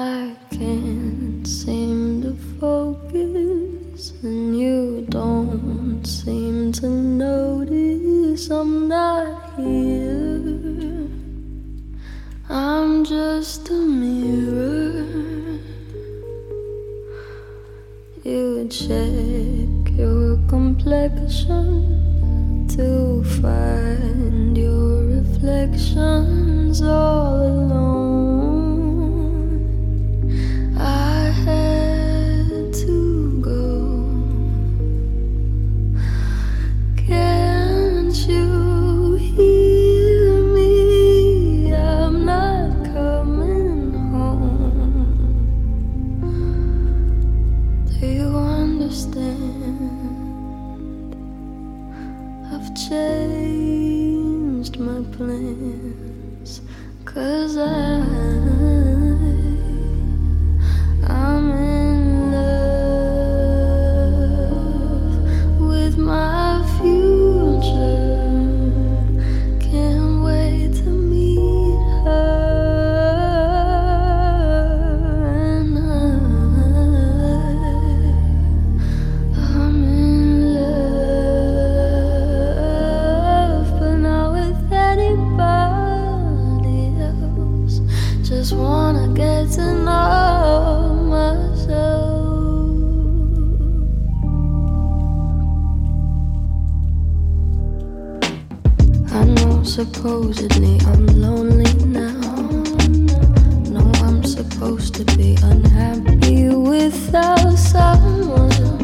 I can't seem to focus, and you don't seem to notice I'm not here. I'm just a mirror. You check your complexion to find your reflections all alone. I had to go. Can't you hear me? I'm not coming home. Do you understand? I've changed my plans, 'cause I'm in love with my future. Can't wait to meet her, and I'm in love, but not with anybody else. Just wanna get to know myself. I know supposedly I'm lonely now. No, I'm supposed to be unhappy without someone.